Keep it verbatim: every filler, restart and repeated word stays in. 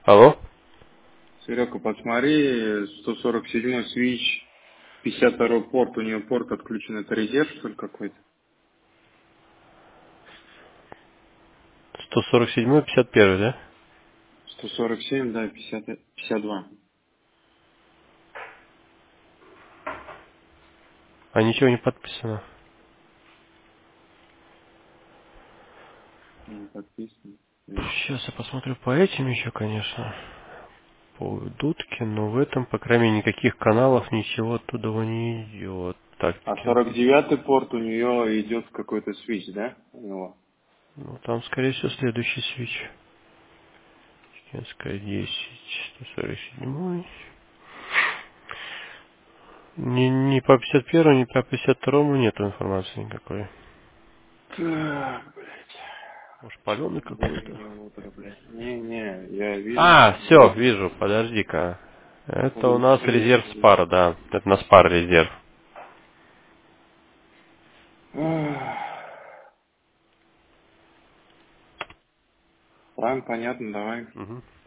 Алло? Серега, посмотри, сто сорок седьмой свич, пятьдесят второй порт, у нее порт отключен, это резерв, что ли, какой-то? сто сорок седьмой, пятьдесят первый, да? сто сорок семь, да, пятьдесят, пятьдесят два. А ничего не подписано. Не подписано. М. Сейчас я посмотрю по этим еще, конечно. По дудке, но в этом, по крайней мере, никаких каналов, ничего оттуда не идет. Так, А таки. сорок девятый порт у нее идет какой-то свич, да? У него. Ну, там, скорее всего, следующий свич. Чеченская десять, сто сорок седьмой. Ни, ни по пятьдесят первому, ни по пятьдесят второму нету информации никакой. Так, блядь. Может, паленый какой-то? Божье утро, блядь. Не-не, я вижу, А, что все, будет. вижу, подожди-ка. Это у Походу нас резерв быстрее. спара, да. Это на спар резерв. Ладно, понятно, давай. Угу.